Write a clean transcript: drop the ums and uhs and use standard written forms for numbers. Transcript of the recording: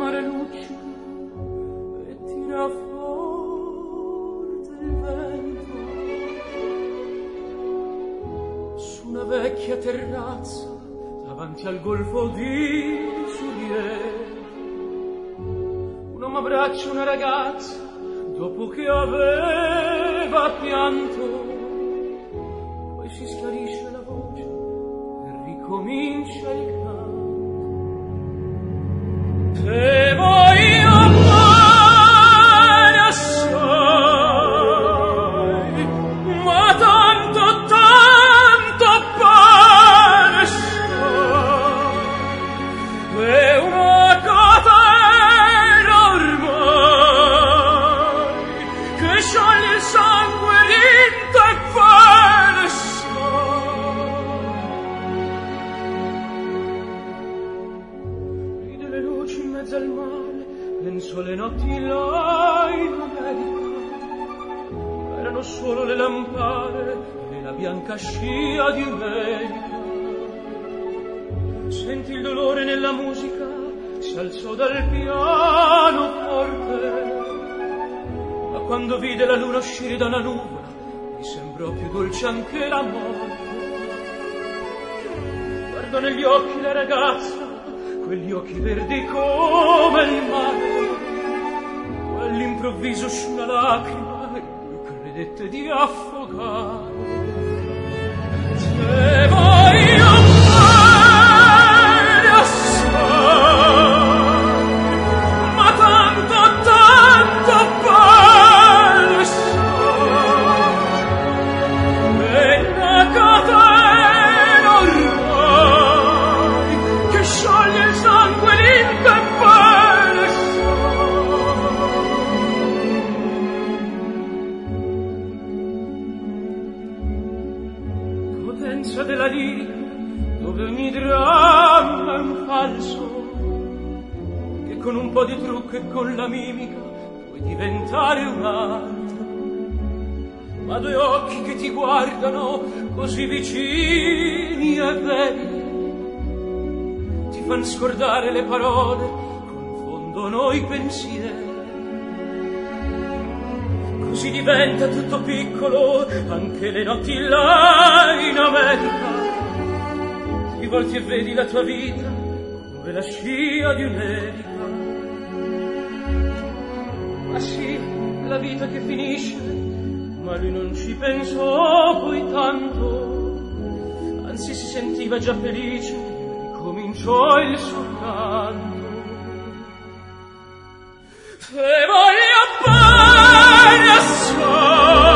mare luccido e tira forte il vento su una vecchia terrazza davanti al golfo di Giulietta. Un uomo abbraccia una ragazza dopo che aveva pianto, poi si schiarisce la voce e ricomincia il canto. Te voglio amare assai, ma tanto, tanto bene assai. È una catena ormai che scioglie il sangue in te bene assai. Ride le luci in mezzo al mare, penso alle notti là in America. Erano solo le lampade e la bianca scia di America. Senti il dolore nella musica, si alzò dal pianoforte, ma quando vide la luna uscire da una nuvola, gli sembrò più dolce anche la morte. Guardò negli occhi la ragazza, quegli occhi verdi come il mare. All'improvviso uscì una lacrima e lui credette di affogare. Te voglio amare assai, ma tanto, tanto bene assai. È una catena ormai che scioglie il sangue in te bene assai. Potenza della lirica, dove ogni dramma è un falso, che con un po' di trucco e con la mimica puoi diventare un altro. Ma due occhi che ti guardano così vicini e veri ti fan scordare le parole, confondono i pensieri. Così diventa tutto piccolo anche le notti là in America. Ti volti e vedi la tua vita come la scia di un'elica. Ma sì, la vita che finisce, ma lui non ci pensò poi tanto, anzi si sentiva già felice e ricominciò il suo canto. Te voglio bene assai,